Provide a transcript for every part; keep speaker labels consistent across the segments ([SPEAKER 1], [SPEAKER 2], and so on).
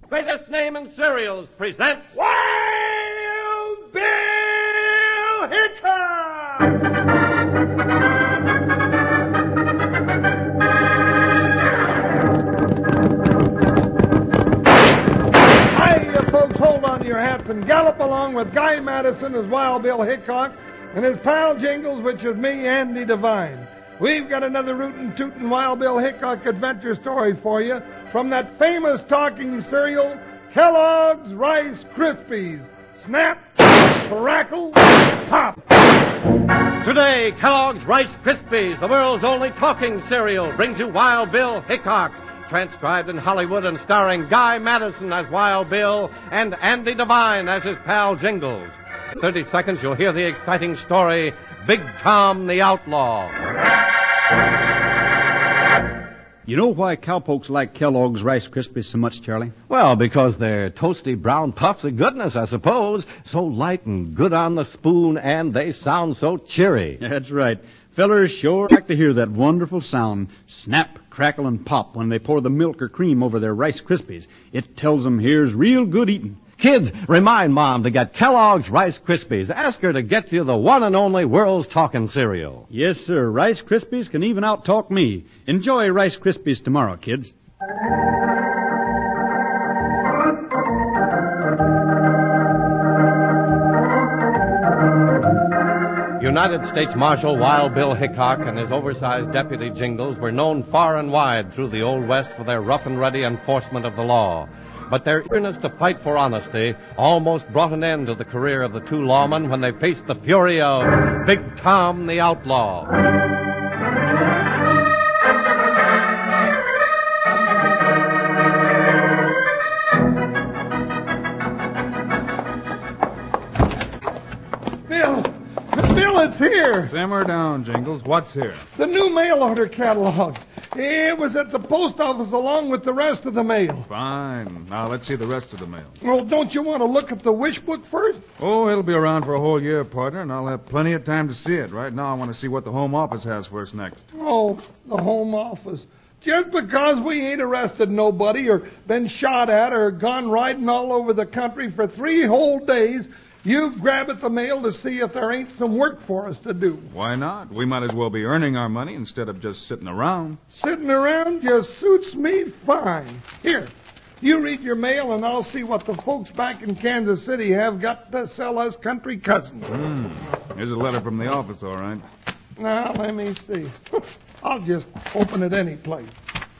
[SPEAKER 1] Greatest Name in Cereals presents
[SPEAKER 2] Wild Bill Hickok! Folks, hold on to your hats and gallop along with Guy Madison as Wild Bill Hickok and his pal Jingles, which is me, Andy Devine. We've got another rootin' tootin' Wild Bill Hickok adventure story for you from that famous talking cereal, Kellogg's Rice Krispies. Snap, crackle, pop.
[SPEAKER 1] Today, Kellogg's Rice Krispies, the world's only talking cereal, brings you Wild Bill Hickok, transcribed in Hollywood and starring Guy Madison as Wild Bill and Andy Devine as his pal Jingles. In 30 seconds, you'll hear the exciting story, Big Tom the Outlaw.
[SPEAKER 3] You know why cowpokes like Kellogg's Rice Krispies so much, Charlie?
[SPEAKER 1] Well, because they're toasty brown puffs of goodness, I suppose. So light and good on the spoon, and they sound so cheery.
[SPEAKER 3] That's right. Fellers sure like to hear that wonderful sound, snap, crackle, and pop when they pour the milk or cream over their Rice Krispies. It tells them here's real good eating.
[SPEAKER 1] Kids, remind Mom to get Kellogg's Rice Krispies. Ask her to get you the one and only world's talking cereal.
[SPEAKER 3] Yes, sir. Rice Krispies can even out-talk me. Enjoy Rice Krispies tomorrow, kids.
[SPEAKER 1] United States Marshal Wild Bill Hickok and his oversized deputy Jingles were known far and wide through the Old West for their rough and ready enforcement of the law. But their eagerness to fight for honesty almost brought an end to the career of the two lawmen when they faced the fury of Big Tom the Outlaw.
[SPEAKER 2] Bill, it's here.
[SPEAKER 4] Simmer down, Jingles. What's here?
[SPEAKER 2] The new mail order catalog. It was at the post office along with the rest of the mail.
[SPEAKER 4] Fine. Now, let's see the rest of the mail.
[SPEAKER 2] Well, don't you want to look at the wish book first?
[SPEAKER 4] Oh, it'll be around for a whole year, partner, and I'll have plenty of time to see it. Right now, I want to see what the Home Office has for us next.
[SPEAKER 2] Oh, the Home Office. Just because we ain't arrested nobody or been shot at or gone riding all over the country for 3 whole days, you grab at the mail to see if there ain't some work for us to do.
[SPEAKER 4] Why not? We might as well be earning our money instead of just sitting around.
[SPEAKER 2] Sitting around just suits me fine. Here, you read your mail and I'll see what the folks back in Kansas City have got to sell us country cousins.
[SPEAKER 4] Here's a letter from the office, all right.
[SPEAKER 2] Now, let me see. I'll just open it any place.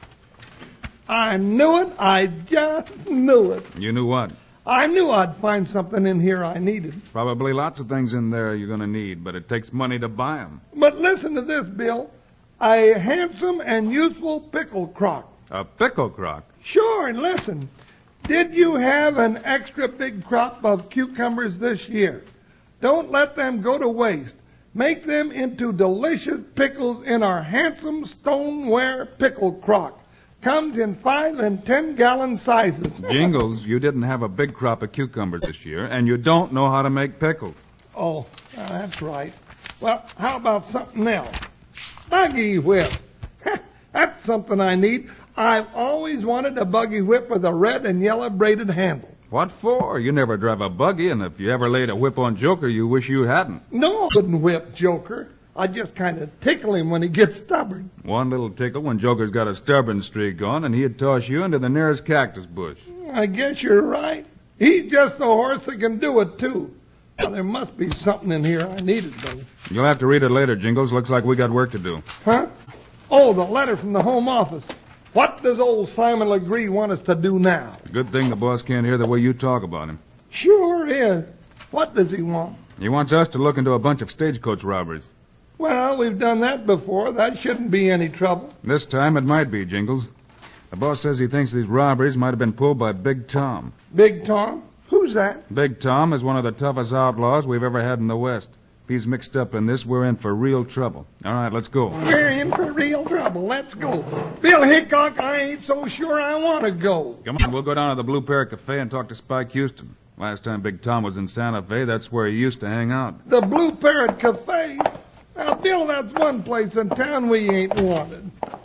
[SPEAKER 2] I knew it. I just knew it.
[SPEAKER 4] You knew what?
[SPEAKER 2] I knew I'd find something in here I needed.
[SPEAKER 4] Probably lots of things in there you're going to need, but it takes money to buy them.
[SPEAKER 2] But listen to this, Bill. A handsome and useful pickle crock.
[SPEAKER 4] A pickle crock?
[SPEAKER 2] Sure, and listen. Did you have an extra big crop of cucumbers this year? Don't let them go to waste. Make them into delicious pickles in our handsome stoneware pickle crock. Comes in 5 and 10 gallon sizes.
[SPEAKER 4] Jingles, you didn't have a big crop of cucumbers this year, and you don't know how to make pickles.
[SPEAKER 2] Oh, that's right. Well, how about something else? Buggy whip. That's something I need. I've always wanted a buggy whip with a red and yellow braided handle.
[SPEAKER 4] What for? You never drive a buggy, and if you ever laid a whip on Joker, you wish you hadn't.
[SPEAKER 2] No, I wouldn't whip Joker. I just kind of tickle him when he gets stubborn.
[SPEAKER 4] One little tickle when Joker's got a stubborn streak on, and he'd toss you into the nearest cactus bush.
[SPEAKER 2] I guess you're right. He's just the horse that can do it, too. Well, there must be something in here I needed, though.
[SPEAKER 4] You'll have to read it later, Jingles. Looks like we got work to do.
[SPEAKER 2] Huh? Oh, the letter from the Home Office. What does old Simon Legree want us to do now?
[SPEAKER 4] Good thing the boss can't hear the way you talk about him.
[SPEAKER 2] Sure is. What does he want?
[SPEAKER 4] He wants us to look into a bunch of stagecoach robberies.
[SPEAKER 2] Well, we've done that before. That shouldn't be any trouble.
[SPEAKER 4] This time it might be, Jingles. The boss says he thinks these robberies might have been pulled by Big Tom.
[SPEAKER 2] Big Tom? Who's that?
[SPEAKER 4] Big Tom is one of the toughest outlaws we've ever had in the West. If he's mixed up in this, we're in for real trouble. All right, let's go.
[SPEAKER 2] We're in for real trouble. Let's go. Bill Hickok, I ain't so sure I want to go.
[SPEAKER 4] Come on, we'll go down to the Blue Parrot Cafe and talk to Spike Houston. Last time Big Tom was in Santa Fe, that's where he used to hang out.
[SPEAKER 2] The Blue Parrot Cafe? Now, Bill, that's one place in town we ain't wanted.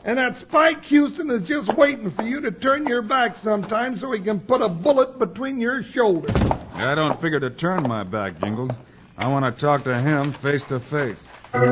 [SPEAKER 2] And that Spike Houston is just waiting for you to turn your back sometime so he can put a bullet between your shoulders.
[SPEAKER 4] I don't figure to turn my back, Jingles. I want to talk to him face to face.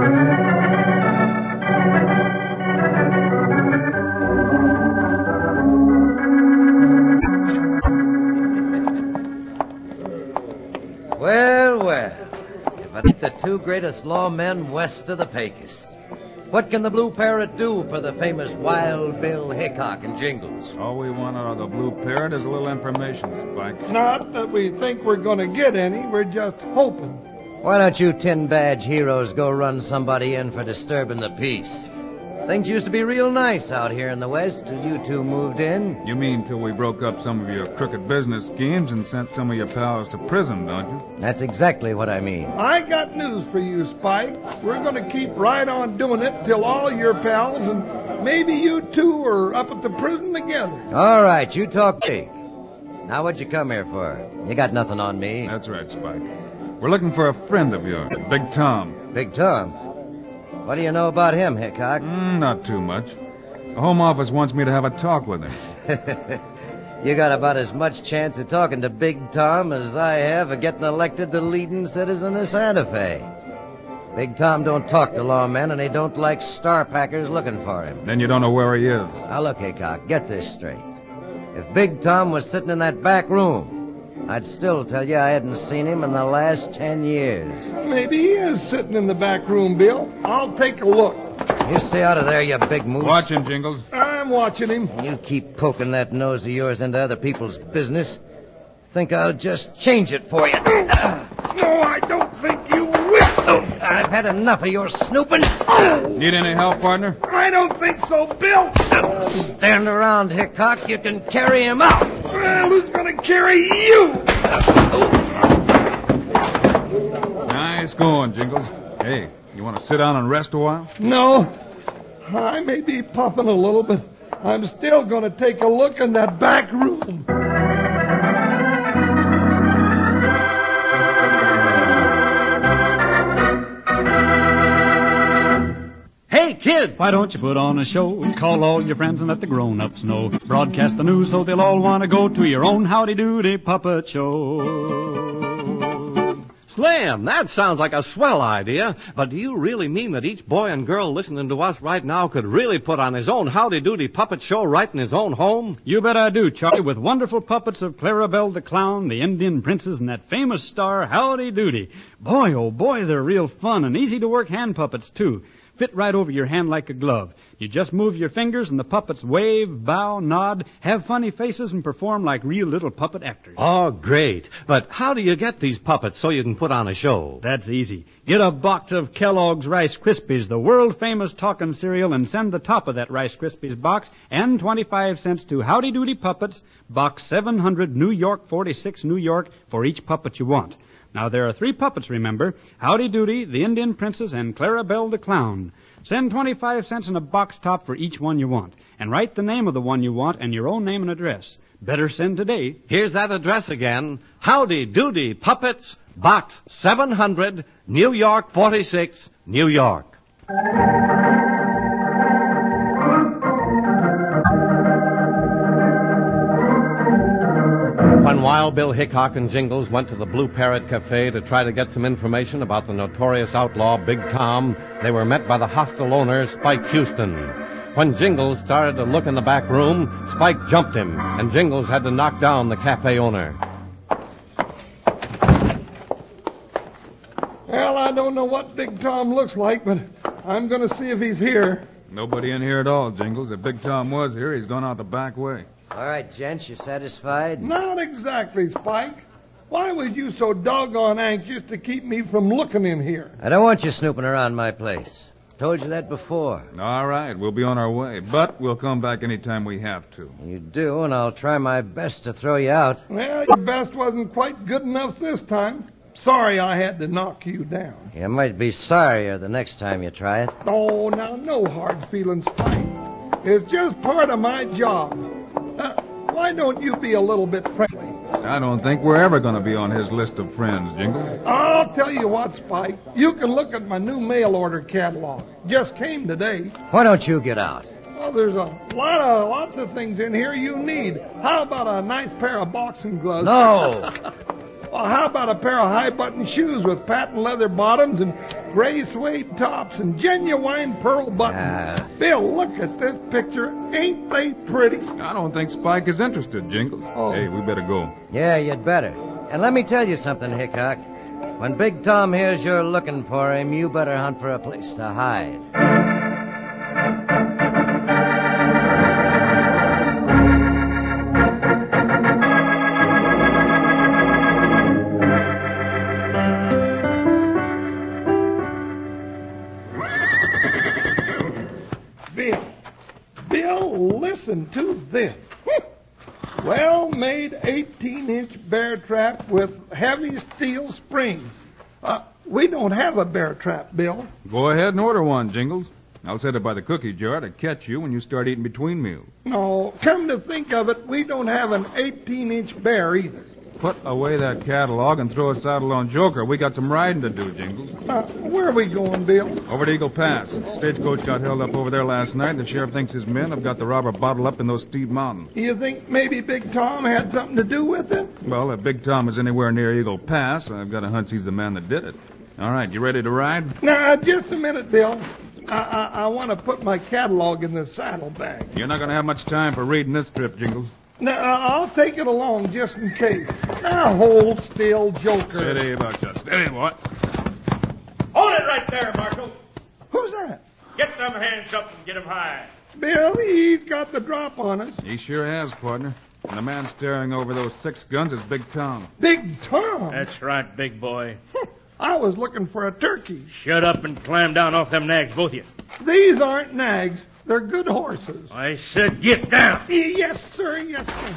[SPEAKER 5] Well, if it ain't the two greatest lawmen west of the Pecos. What can the Blue Parrot do for the famous Wild Bill Hickok and Jingles?
[SPEAKER 4] All we want out of the Blue Parrot is a little information, Spike.
[SPEAKER 2] Not that we think we're going to get any. We're just hoping.
[SPEAKER 5] Why don't you tin badge heroes go run somebody in for disturbing the peace? Things used to be real nice out here in the West till you two moved in.
[SPEAKER 4] You mean till we broke up some of your crooked business schemes and sent some of your pals to prison, don't you?
[SPEAKER 5] That's exactly what I mean.
[SPEAKER 2] I got news for you, Spike. We're going to keep right on doing it till all your pals and maybe you two are up at the prison together.
[SPEAKER 5] All right, you talk big. Now what'd you come here for? You got nothing on me.
[SPEAKER 4] That's right, Spike. We're looking for a friend of yours, Big Tom.
[SPEAKER 5] Big Tom? What do you know about him, Hickok?
[SPEAKER 4] Not too much. The Home Office wants me to have a talk with him.
[SPEAKER 5] You got about as much chance of talking to Big Tom as I have of getting elected the leading citizen of Santa Fe. Big Tom don't talk to lawmen, and he don't like star packers looking for him.
[SPEAKER 4] Then you don't know where he is.
[SPEAKER 5] Now look, Hickok, get this straight. If Big Tom was sitting in that back room, I'd still tell you I hadn't seen him in the last 10 years.
[SPEAKER 2] Maybe he is sitting in the back room, Bill. I'll take a look.
[SPEAKER 5] You stay out of there, you big moose.
[SPEAKER 4] Watch him, Jingles.
[SPEAKER 2] I'm watching him.
[SPEAKER 5] You keep poking that nose of yours into other people's business. Think I'll just change it for you.
[SPEAKER 2] No, I don't think you will.
[SPEAKER 5] I've had enough of your snooping.
[SPEAKER 4] Need any help, partner?
[SPEAKER 2] I don't think so, Bill.
[SPEAKER 5] Stand around, Hickok. You can carry him out.
[SPEAKER 2] Well, who's going to carry you?
[SPEAKER 4] Nice going, Jingles. Hey, you want to sit down and rest a while?
[SPEAKER 2] No. I may be puffing a little, but I'm still going to take a look in that back room.
[SPEAKER 1] Hey, kids!
[SPEAKER 3] Why don't you put on a show? Call all your friends and let the grown-ups know. Broadcast the news so they'll all want to go to your own howdy-doody puppet show.
[SPEAKER 1] Slim, that sounds like a swell idea, but do you really mean that each boy and girl listening to us right now could really put on his own howdy-doody puppet show right in his own home?
[SPEAKER 3] You bet I do, Charlie, with wonderful puppets of Clarabelle the Clown, the Indian Princess, and that famous star, Howdy Doody. Boy, oh boy, they're real fun and easy to work hand puppets, too. Fit right over your hand like a glove. You just move your fingers and the puppets wave, bow, nod, have funny faces, and perform like real little puppet actors.
[SPEAKER 1] Oh, great. But how do you get these puppets so you can put on a show?
[SPEAKER 3] That's easy. Get a box of Kellogg's Rice Krispies, the world-famous talking cereal, and send the top of that Rice Krispies box and 25 cents to Howdy Doody Puppets, Box 700, New York, 46, New York, for each puppet you want. Now, there are 3 puppets, remember. Howdy Doody, the Indian Princess, and Clarabelle the Clown. Send 25 cents in a box top for each one you want. And write the name of the one you want and your own name and address. Better send today.
[SPEAKER 1] Here's that address again. Howdy Doody Puppets, Box 700, New York, 46, New York. When Wild Bill Hickok and Jingles went to the Blue Parrot Cafe to try to get some information about the notorious outlaw Big Tom, they were met by the hostile owner, Spike Houston. When Jingles started to look in the back room, Spike jumped him, and Jingles had to knock down the cafe owner.
[SPEAKER 2] Well, I don't know what Big Tom looks like, but I'm going to see if he's here.
[SPEAKER 4] Nobody in here at all, Jingles. If Big Tom was here, he's gone out the back way.
[SPEAKER 5] All right, gents, you satisfied?
[SPEAKER 2] Not exactly, Spike. Why was you so doggone anxious to keep me from looking in here?
[SPEAKER 5] I don't want you snooping around my place. Told you that before.
[SPEAKER 4] All right, we'll be on our way, but we'll come back any time we have to.
[SPEAKER 5] You do, and I'll try my best to throw you out.
[SPEAKER 2] Well, your best wasn't quite good enough this time. Sorry I had to knock you down.
[SPEAKER 5] You might be sorrier the next time you try it.
[SPEAKER 2] Oh, now, no hard feelings, Spike. It's just part of my job. Why don't you be a little bit friendly?
[SPEAKER 4] I don't think we're ever going to be on his list of friends, Jingles.
[SPEAKER 2] I'll tell you what, Spike. You can look at my new mail order catalog. Just came today.
[SPEAKER 5] Why don't you get out?
[SPEAKER 2] Well, there's lots of things in here you need. How about a nice pair of boxing gloves?
[SPEAKER 5] No.
[SPEAKER 2] Well, how about a pair of high-button shoes with patent leather bottoms and gray suede tops and genuine pearl buttons? Bill, look at this picture. Ain't they pretty?
[SPEAKER 4] I don't think Spike is interested, Jingles.
[SPEAKER 2] Oh.
[SPEAKER 4] Hey, we better go.
[SPEAKER 5] Yeah, you'd better. And let me tell you something, Hickok. When Big Tom hears you're looking for him, you better hunt for a place to hide.
[SPEAKER 2] Bill, listen to this. Well-made 18-inch bear trap with heavy steel springs. We don't have a bear trap, Bill.
[SPEAKER 4] Go ahead and order one, Jingles. I'll set it by the cookie jar to catch you when you start eating between meals.
[SPEAKER 2] No, come to think of it, we don't have an 18-inch bear either.
[SPEAKER 4] Put away that catalog and throw a saddle on Joker. We got some riding to do, Jingles.
[SPEAKER 2] Where are we going, Bill?
[SPEAKER 4] Over to Eagle Pass. Stagecoach got held up over there last night, and the sheriff thinks his men have got the robber bottled up in those steep mountains.
[SPEAKER 2] You think maybe Big Tom had something to do with it?
[SPEAKER 4] Well, if Big Tom is anywhere near Eagle Pass, I've got a hunch he's the man that did it. All right, you ready to ride?
[SPEAKER 2] Now, just a minute, Bill. I want to put my catalog in the saddlebag.
[SPEAKER 4] You're not going to have much time for reading this trip, Jingles.
[SPEAKER 2] Now, I'll take it along just in case. Now, hold still, Joker.
[SPEAKER 4] Steady about that. Steady, what?
[SPEAKER 6] Hold it right there, Marshal.
[SPEAKER 2] Who's that?
[SPEAKER 6] Get them hands up and get them high.
[SPEAKER 2] Bill, he's got the drop on us.
[SPEAKER 4] He sure has, partner. And the man staring over those 6 guns is Big Tom.
[SPEAKER 2] Big Tom?
[SPEAKER 6] That's right, big boy.
[SPEAKER 2] I was looking for a turkey.
[SPEAKER 6] Shut up and climb down off them nags, both of you.
[SPEAKER 2] These aren't nags. They're good horses.
[SPEAKER 6] I said get down.
[SPEAKER 2] Yes, sir. Yes, sir.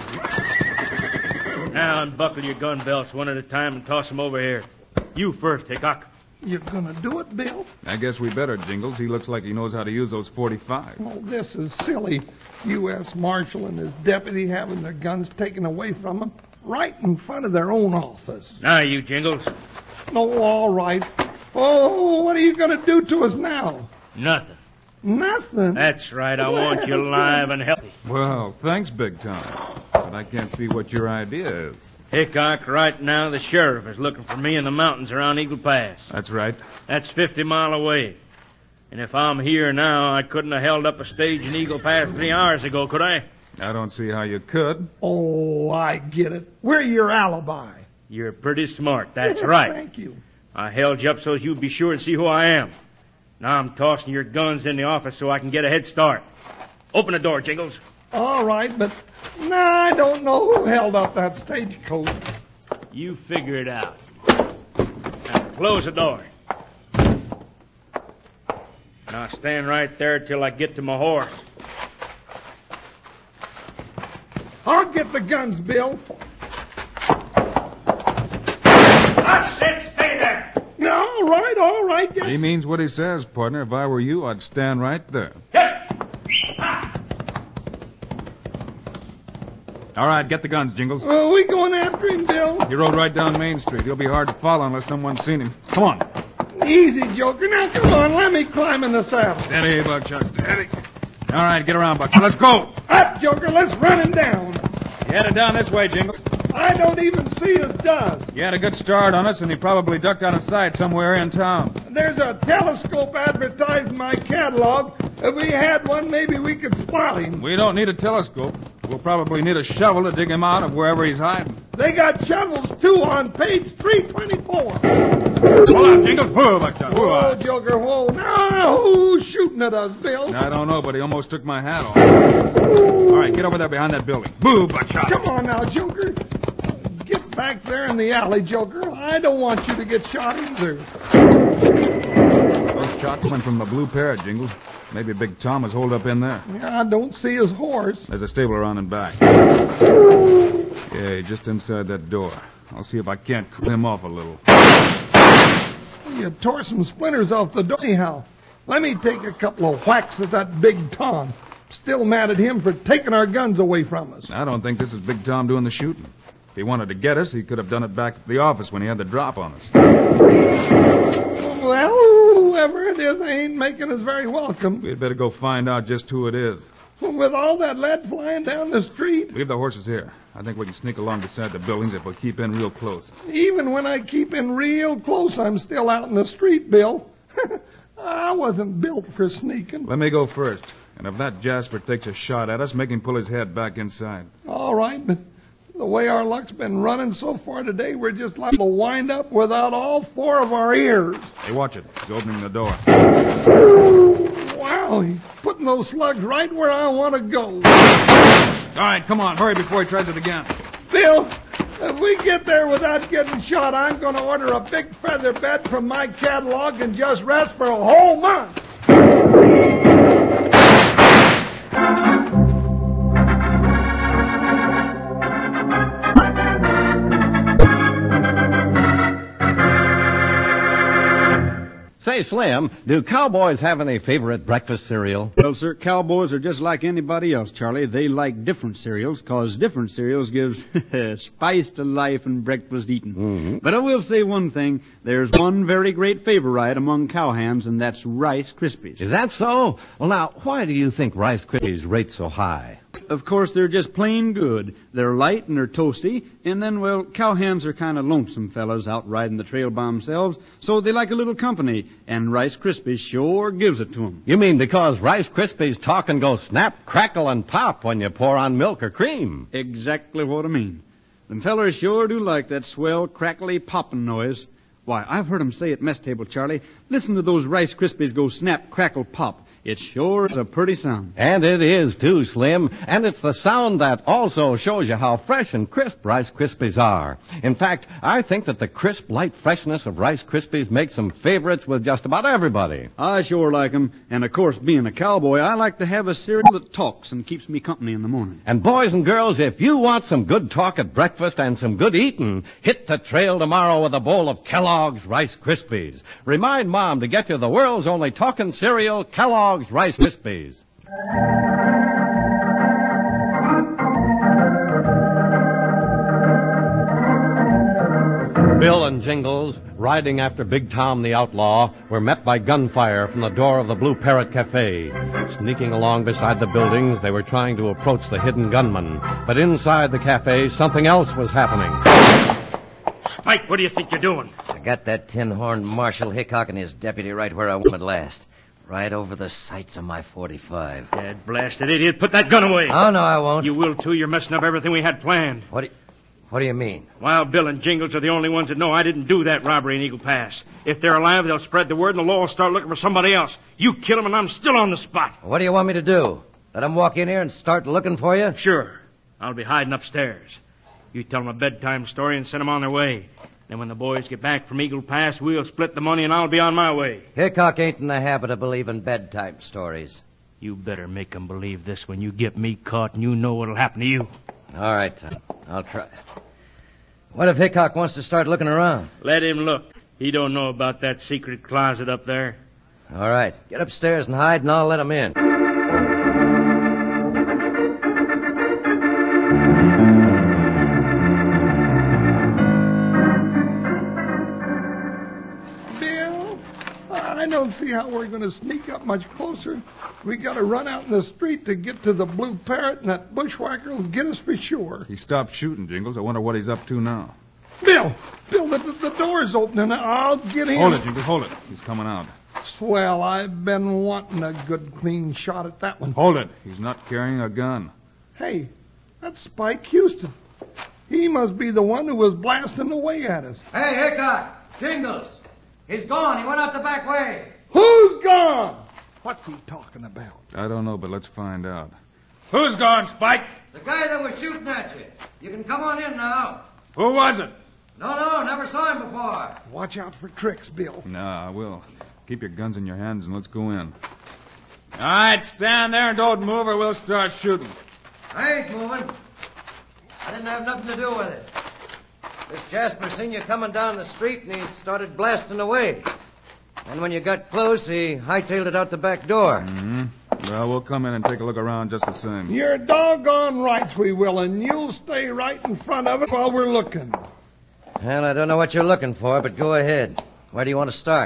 [SPEAKER 6] Now unbuckle your gun belts one at a time and toss them over here. You first, Hickok.
[SPEAKER 2] You gonna do it, Bill?
[SPEAKER 4] I guess we better, Jingles. He looks like he knows how to use those 45.
[SPEAKER 2] Oh, this is silly. U.S. Marshal and his deputy having their guns taken away from them right in front of their own office.
[SPEAKER 6] Now, you Jingles.
[SPEAKER 2] Oh, all right. Oh, what are you going to do to us now?
[SPEAKER 6] Nothing.
[SPEAKER 2] Nothing?
[SPEAKER 6] That's right. I want you alive and healthy.
[SPEAKER 4] Well, thanks, Big Tom. But I can't see what your idea is.
[SPEAKER 6] Hickok, right now the sheriff is looking for me in the mountains around Eagle Pass.
[SPEAKER 4] That's right.
[SPEAKER 6] That's 50 miles away. And if I'm here now, I couldn't have held up a stage in Eagle Pass 3 hours ago, could I?
[SPEAKER 4] I don't see how you could.
[SPEAKER 2] Oh, I get it. We're your alibi.
[SPEAKER 6] You're pretty smart. That's right.
[SPEAKER 2] Thank you.
[SPEAKER 6] I held you up so you'd be sure to see who I am. Now I'm tossing your guns in the office so I can get a head start. Open the door, Jingles.
[SPEAKER 2] All right, but I don't know who held up that stagecoach.
[SPEAKER 6] You figure it out. Now close the door. Now stand right there till I get to my horse.
[SPEAKER 2] I'll get the guns, Bill.
[SPEAKER 6] I said stay there.
[SPEAKER 2] All right. Yes.
[SPEAKER 4] He means what he says, partner. If I were you, I'd stand right there. All right, get the guns, Jingles.
[SPEAKER 2] Are we going after him, Bill?
[SPEAKER 4] He rode right down Main Street. He'll be hard to follow unless someone's seen him. Come on.
[SPEAKER 2] Easy, Joker. Now, come on. Let me climb in the saddle.
[SPEAKER 4] Steady, Buckshot, steady. All right, get around, Buckshot. Let's go.
[SPEAKER 2] Up, Joker. Let's run him down.
[SPEAKER 4] He headed down this way, Jingles.
[SPEAKER 2] I don't even see his dust.
[SPEAKER 4] He had a good start on us, and he probably ducked out of sight somewhere in town.
[SPEAKER 2] There's a telescope advertised in my catalog. If we had one, maybe we could spot him.
[SPEAKER 4] We don't need a telescope. We'll probably need a shovel to dig him out of wherever he's hiding.
[SPEAKER 2] They got shovels, too, on page 324.
[SPEAKER 4] Hold on, Jingles. Whoa, Buckshot.
[SPEAKER 2] Whoa, Joker, whoa. Now, who's shooting at us, Bill?
[SPEAKER 4] I don't know, but he almost took my hat off. All right, get over there behind that building. Boo, Buckshot.
[SPEAKER 2] Come on now, Joker. Get back there in the alley, Joker. I don't want you to get shot either.
[SPEAKER 4] Those shots went from the Blue Parrot, Jingles. Maybe Big Tom is holed up in there.
[SPEAKER 2] Yeah, I don't see his horse.
[SPEAKER 4] There's a stable around and back. Yeah, just inside that door. I'll see if I can't cool him off a little.
[SPEAKER 2] You tore some splinters off the door. Anyhow, let me take a couple of whacks at that Big Tom. Still mad at him for taking our guns away from us.
[SPEAKER 4] I don't think this is Big Tom doing the shooting. If he wanted to get us, he could have done it back at the office when he had the drop on us.
[SPEAKER 2] Well, Whoever it is, they ain't making us very welcome.
[SPEAKER 4] We'd better go find out just who it is.
[SPEAKER 2] With all that lead flying down the street.
[SPEAKER 4] Leave the horses here. I think we can sneak along beside the buildings if we keep in real close.
[SPEAKER 2] Even when I keep in real close, I'm still out in the street, Bill. I wasn't built for sneaking.
[SPEAKER 4] Let me go first. And if that Jasper takes a shot at us, make him pull his head back inside.
[SPEAKER 2] All right, but the way our luck's been running so far today, we're just liable to wind up without all four of our ears.
[SPEAKER 4] Hey, watch it. He's opening the door.
[SPEAKER 2] Wow, he's putting those slugs right where I want to go.
[SPEAKER 4] All right, come on. Hurry before he tries it again.
[SPEAKER 2] Bill, if we get there without getting shot, I'm going to order a big feather bed from my catalog and just rest for a whole month.
[SPEAKER 1] Say, Slim, do cowboys have any favorite breakfast cereal?
[SPEAKER 3] Well, sir, cowboys are just like anybody else, Charlie. They like different cereals, 'cause different cereals gives spice to life and breakfast eating.
[SPEAKER 1] Mm-hmm.
[SPEAKER 3] But I will say one thing. There's one very great favorite among cowhands, and that's Rice Krispies.
[SPEAKER 1] Is that so? Well, now, why do you think Rice Krispies rate so high?
[SPEAKER 3] Of course, they're just plain good. They're light and they're toasty. And then, well, cowhands are kind of lonesome fellas out riding the trail by themselves, so they like a little company. And Rice Krispies sure gives it to them.
[SPEAKER 1] You mean because Rice Krispies talk and go snap, crackle, and pop when you pour on milk or cream?
[SPEAKER 3] Exactly what I mean. Them fellers sure do like that swell, crackly, popping noise. Why, I've heard 'em say at mess table, Charlie, listen to those Rice Krispies go snap, crackle, pop. It sure is a pretty sound.
[SPEAKER 1] And it is, too, Slim. And it's the sound that also shows you how fresh and crisp Rice Krispies are. In fact, I think that the crisp, light freshness of Rice Krispies makes them favorites with just about everybody.
[SPEAKER 3] I sure like 'em. And, of course, being a cowboy, I like to have a cereal that talks and keeps me company in the morning.
[SPEAKER 1] And boys and girls, if you want some good talk at breakfast and some good eating, hit the trail tomorrow with a bowl of Kellogg's Rice Krispies. Remind Mom to get you the world's only talking cereal, Kellogg's Rice Krispies. Bill and Jingles, riding after Big Tom the outlaw, were met by gunfire from the door of the Blue Parrot Cafe. Sneaking along beside the buildings, they were trying to approach the hidden gunman. But inside the cafe, something else was happening.
[SPEAKER 6] Spike, what do you think you're doing?
[SPEAKER 5] I got that tin-horned Marshal Hickok and his deputy right where I want him at last. Right over the sights of my .45.
[SPEAKER 6] That blasted idiot, put that gun away.
[SPEAKER 5] Oh, no, I won't.
[SPEAKER 6] You will, too. You're messing up everything we had planned.
[SPEAKER 5] What do you mean?
[SPEAKER 6] Wild Bill and Jingles are the only ones that know I didn't do that robbery in Eagle Pass. If they're alive, they'll spread the word and the law will start looking for somebody else. You kill them and I'm still on the spot.
[SPEAKER 5] What do you want me to do? Let them walk in here and start looking for you?
[SPEAKER 6] Sure. I'll be hiding upstairs. You tell them a bedtime story and send them on their way. Then when the boys get back from Eagle Pass, we'll split the money and I'll be on my way.
[SPEAKER 5] Hickok ain't in the habit of believing bedtime stories.
[SPEAKER 6] You better make them believe this when you get me caught and you know what'll happen to you.
[SPEAKER 5] All right, I'll try. What if Hickok wants to start looking around?
[SPEAKER 6] Let him look. He don't know about that secret closet up there.
[SPEAKER 5] All right, get upstairs and hide and I'll let him in.
[SPEAKER 2] I don't see how we're going to sneak up much closer. We got to run out in the street to get to the Blue Parrot, and that bushwhacker will get us for sure.
[SPEAKER 4] He stopped shooting, Jingles. I wonder what he's up to now.
[SPEAKER 2] Bill, the door's opening. I'll get in.
[SPEAKER 4] Hold it, Jingles, hold it. He's coming out.
[SPEAKER 2] Swell, I've been wanting a good, clean shot at that one.
[SPEAKER 4] Hold it. He's not carrying a gun.
[SPEAKER 2] Hey, that's Spike Houston. He must be the one who was blasting away at us.
[SPEAKER 5] Hey, Hickok! Jingles! He's gone. He went out the back way.
[SPEAKER 2] Who's gone? What's he talking about?
[SPEAKER 4] I don't know, but let's find out.
[SPEAKER 6] Who's gone, Spike?
[SPEAKER 5] The guy that was shooting at you. You can come on in now.
[SPEAKER 6] Who was it?
[SPEAKER 5] No, never saw him before.
[SPEAKER 2] Watch out for tricks, Bill.
[SPEAKER 4] No, I will. Keep your guns in your hands and let's go in.
[SPEAKER 6] All right, stand there and don't move or we'll start shooting.
[SPEAKER 5] I ain't moving. I didn't have nothing to do with it. This Jasper seen you coming down the street and he started blasting away. And when you got close, he hightailed it out the back door.
[SPEAKER 4] Mm-hmm. Well, we'll come in and take a look around just the same.
[SPEAKER 2] You're doggone right we will, and you'll stay right in front of us while we're looking.
[SPEAKER 5] Well, I don't know what you're looking for, but go ahead. Where do you want to start?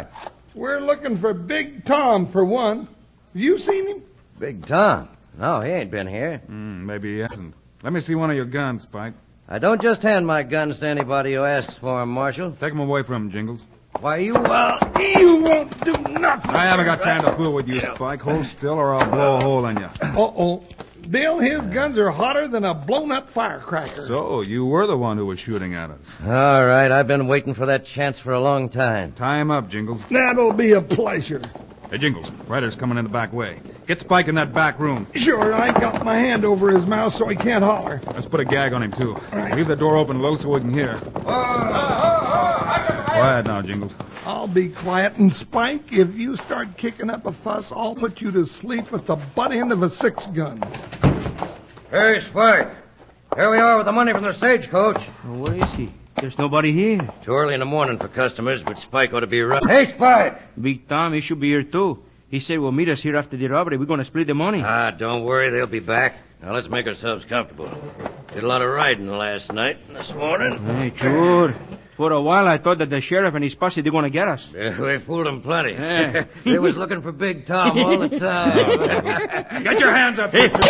[SPEAKER 2] We're looking for Big Tom, for one. Have you seen him?
[SPEAKER 5] Big Tom? No, he ain't been here.
[SPEAKER 4] Maybe he hasn't. Let me see one of your guns, Spike.
[SPEAKER 5] I don't just hand my guns to anybody who asks for 'em, Marshal.
[SPEAKER 4] Take 'em away from him, Jingles.
[SPEAKER 5] Why,
[SPEAKER 2] You won't do nothing.
[SPEAKER 4] I haven't got time to fool with you, Spike. Hold still or I'll blow a hole in you.
[SPEAKER 2] Uh-oh. Bill, his guns are hotter than a blown-up firecracker.
[SPEAKER 4] So, you were the one who was shooting at us.
[SPEAKER 5] All right, I've been waiting for that chance for a long time.
[SPEAKER 4] Tie him up, Jingles.
[SPEAKER 2] That'll be a pleasure.
[SPEAKER 4] Hey, Jingles, Ryder's coming in the back way. Get Spike in that back room.
[SPEAKER 2] Sure, I got my hand over his mouth so he can't holler.
[SPEAKER 4] Let's put a gag on him, too.
[SPEAKER 2] Right.
[SPEAKER 4] Leave the door open low so we can hear. Quiet now, Jingles.
[SPEAKER 2] I'll be quiet, and Spike, if you start kicking up a fuss, I'll put you to sleep with the butt end of a 6-gun.
[SPEAKER 5] Hey, Spike. Here we are with the money from the stagecoach.
[SPEAKER 6] Well, where is he? There's nobody here.
[SPEAKER 5] Too early in the morning for customers, but Spike ought to be right. Hey, Spike!
[SPEAKER 6] Big Tom, he should be here, too. He said we'll meet us here after the robbery. We're going to split the money.
[SPEAKER 5] Don't worry, they'll be back. Now, let's make ourselves comfortable. Did a lot of riding last night and this morning.
[SPEAKER 6] Hey, sure. For a while, I thought that the sheriff and his posse, they're going to get us.
[SPEAKER 5] We fooled them plenty.
[SPEAKER 6] Yeah.
[SPEAKER 5] They was looking for Big Tom all the time.
[SPEAKER 4] Get your hands up. Hey,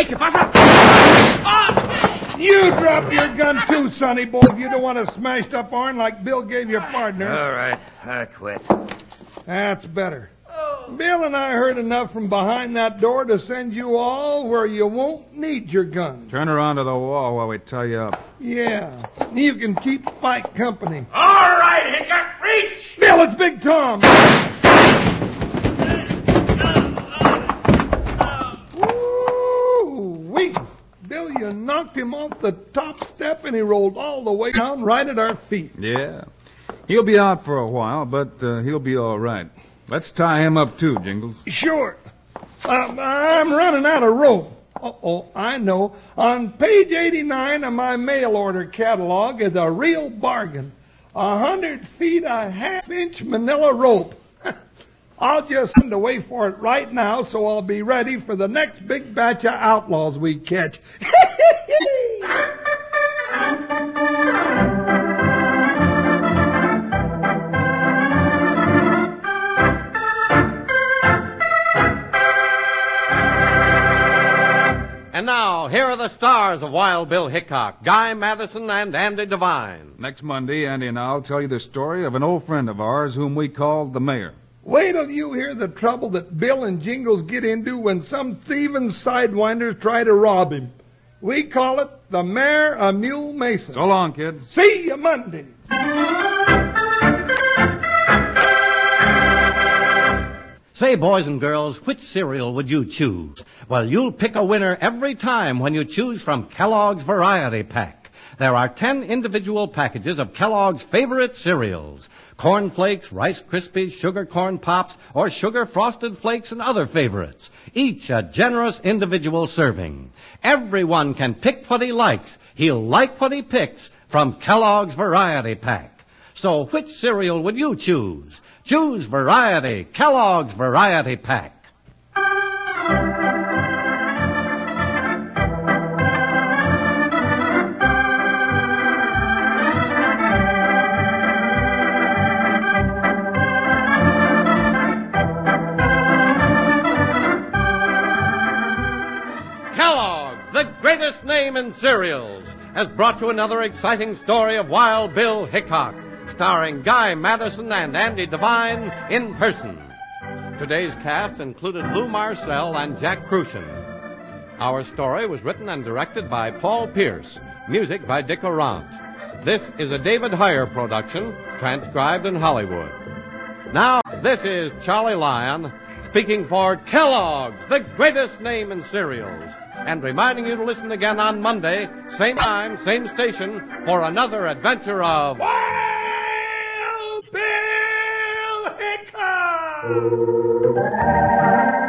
[SPEAKER 2] You drop your gun too, sonny boy, if you don't want a smashed up arm like Bill gave your partner.
[SPEAKER 5] All right, I quit.
[SPEAKER 2] That's better. Bill and I heard enough from behind that door to send you all where you won't need your gun.
[SPEAKER 4] Turn around to the wall while we tie you up.
[SPEAKER 2] Yeah, you can keep Spike company.
[SPEAKER 6] All right, Hickok, reach!
[SPEAKER 2] Bill, it's Big Tom. Woo-wee. Bill, you knocked him off the top step and he rolled all the way down right at our feet.
[SPEAKER 4] Yeah. He'll be out for a while, but he'll be all right. Let's tie him up, too, Jingles.
[SPEAKER 2] Sure. I'm running out of rope. Uh-oh, I know. On page 89 of my mail order catalog is a real bargain. 100 feet a half-inch manila rope. I'll just send away for it right now so I'll be ready for the next big batch of outlaws we catch.
[SPEAKER 1] And now, here are the stars of Wild Bill Hickok, Guy Madison and Andy Devine.
[SPEAKER 4] Next Monday, Andy and I'll tell you the story of an old friend of ours whom we called the Mayor.
[SPEAKER 2] Wait till you hear the trouble that Bill and Jingles get into when some thieving sidewinders try to rob him. We call it the Mayor of Mule Mesa.
[SPEAKER 4] So long, kids.
[SPEAKER 2] See you Monday.
[SPEAKER 1] Say, boys and girls, which cereal would you choose? Well, you'll pick a winner every time when you choose from Kellogg's Variety Pack. There are 10 individual packages of Kellogg's favorite cereals. Corn Flakes, Rice Krispies, Sugar Corn Pops, or Sugar Frosted Flakes and other favorites. Each a generous individual serving. Everyone can pick what he likes. He'll like what he picks from Kellogg's Variety Pack. So which cereal would you choose? Choose Variety, Kellogg's Variety Pack. Kellogg's, the greatest name in cereals, has brought you another exciting story of Wild Bill Hickok, starring Guy Madison and Andy Devine in person. Today's cast included Lou Marcel and Jack Crucian. Our story was written and directed by Paul Pierce, music by Dick Arant. This is a David Heyer production, transcribed in Hollywood. Now, this is Charlie Lyon, speaking for Kellogg's, the greatest name in cereals, and reminding you to listen again on Monday, same time, same station, for another adventure of
[SPEAKER 2] Wild Bill Hickok!